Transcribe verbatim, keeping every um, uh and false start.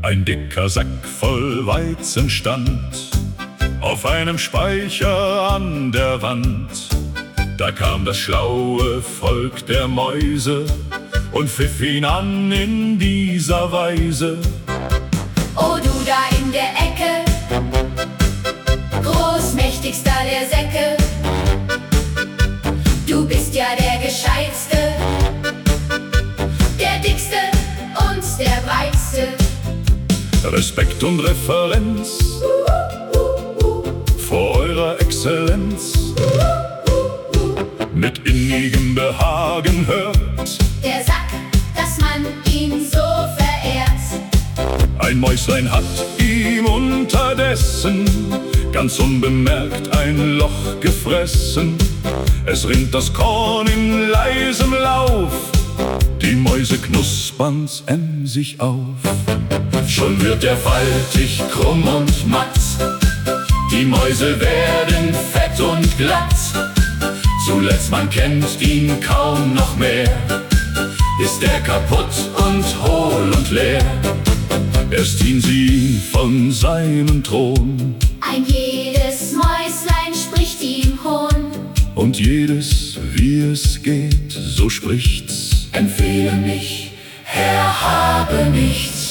Ein dicker Sack voll Weizen stand auf einem Speicher an der Wand. Da kam das schlaue Volk der Mäuse und pfiff ihn an in dieser Weise. Oh, du da in der Ecke, großmächtigster der Säcke, du bist ja der Gescheitste, der Dickste und der Breitste. Respekt und Referenz vor eurer Exzellenz, mit innigem Behagen hört der Sack, dass man ihn so verehrt. Ein Mäuslein hat ihm unterdessen ganz unbemerkt ein Loch gefressen. Es rinnt das Korn in leisem Lauf, die Mäuse knuspern's emsig auf. Schon wird er faltig, krumm und matt, die Mäuse werden fett und glatt. Zuletzt, man kennt ihn kaum noch mehr, ist er kaputt und hohl und leer. Erst ziehen sie von seinem Thron, ein jedes Mäuslein spricht ihm Hohn. Und jedes, wie es geht, so spricht's: Empfehle mich, Herr, habe nichts.